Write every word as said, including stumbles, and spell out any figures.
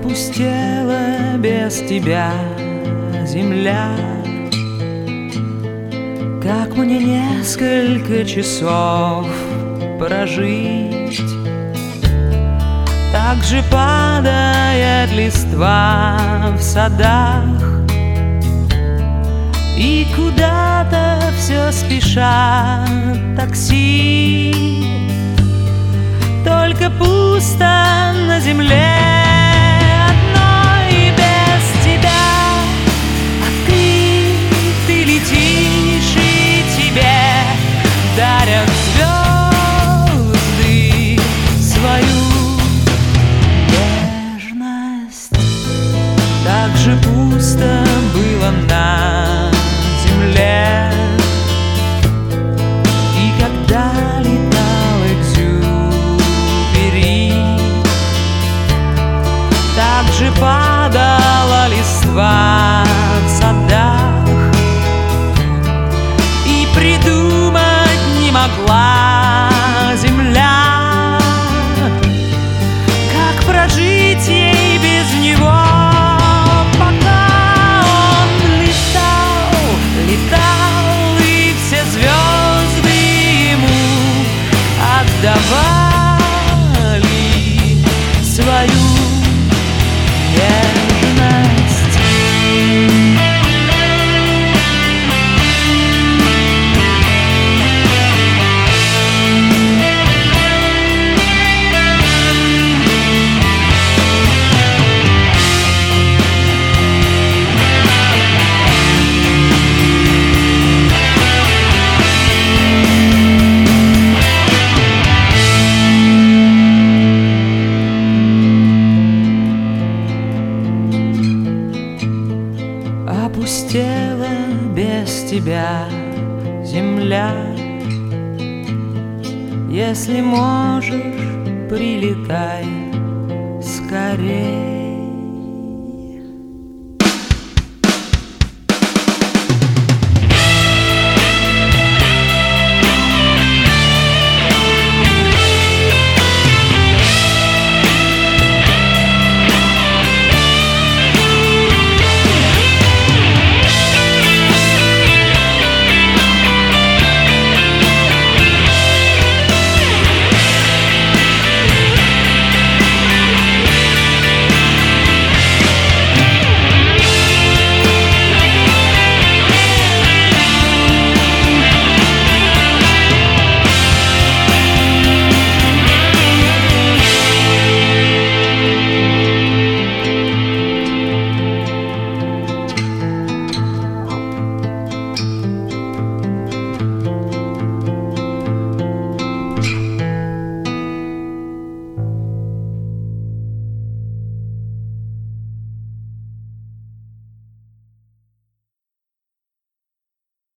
Опустела без тебя земля. Как мне несколько часов прожить? Так же падает листва в садах, и куда-то все спешат такси. Только пусто на земле одной, и без тебя. А ты, ты летишь, и тебе дарят звезды свою нежность. Так же пусто было на земле, и когда летал Экзюпери, так же падала листва в садах, и придумать не могла земля, как прожить ей без него. Давали свою нежность. Опустела без тебя земля. Если можешь, прилетай скорей.